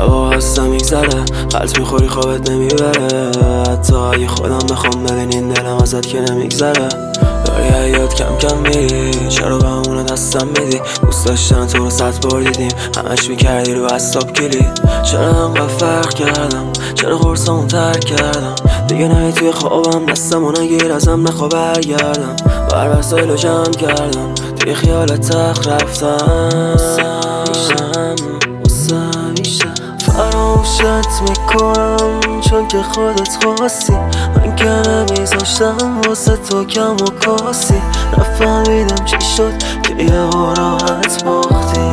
شبا هستم میگذره، غلط میخوری خوابت نمیبره. حتی اگه خودم بخوام ببینین دلم ازت که نمیگذره. داری حیات کم کم میری، چرا به همونو دستم میدی؟ دوست داشتن تو رو 100 بار دیدیم، همش میکردی رو حساب کلی. چرا انقدر فرق کردم؟ چرا قرصمون ترک کردم؟ دیگه نه توی خوابم دستمو نگیر ازم نخوا برگردم. بر وسایلو جمع کردم، توی خیالت تخت رفتم. فراموشت میکنم چون که خودت خواستی، من که نمیذاشتم واسه تو کم و کاسی. نفهمیدم چی شد که یه راحت باختی.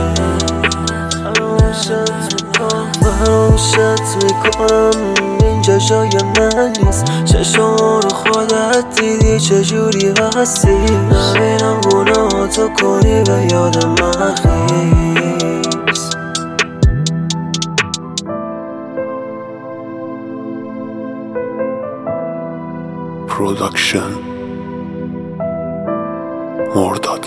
فراموشت میکنم اینجا جای من نیست. چشم رو خودت دیدی چجوری هستی. نبینم گناهاتو کنی به یاد من خیز. پروداکشن مرداد.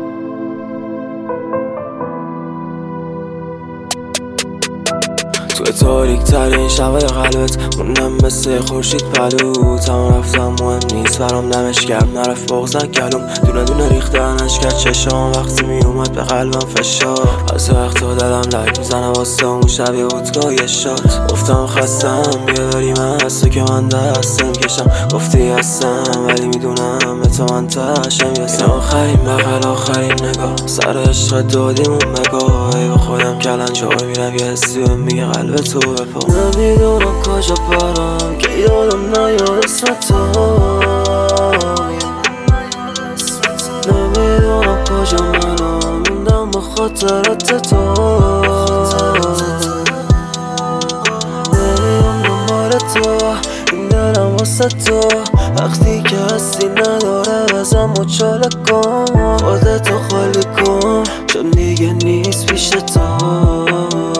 توی تاریک ترین شبای قلبت موندم مثل خورشید پلو. تمام رفتم مهم نیست برام، دمش گرم نرفت بغزن کلوم. دونه دونه ریختنش کرد چشام وقتی می اومد به قلبم فشار. از وقتا دلم لک میزنه واسه اون شب یه وودکا یه شات. گفتم خستم بیا بریم از تو که من دستم کشم. گفتی هستم ولی میدونم به تو من تشم یسم. آخرین بغل آخرین نگاه سر عشق دادیمون بگاه. ای با خودم کلنجار میرم یه حسی بهم میگه قلب تو بپا. نمیدونم کجا برم که یادم نیاد اسم تو. نمیدونم کجا منم موندم با خاطرات تو. نمیدونم دنبال تو این دلم واسه تو. وقتی که هستی نداره بزن مچاله کن. خودتو خالی کن چون دیگه نیست پیش تو.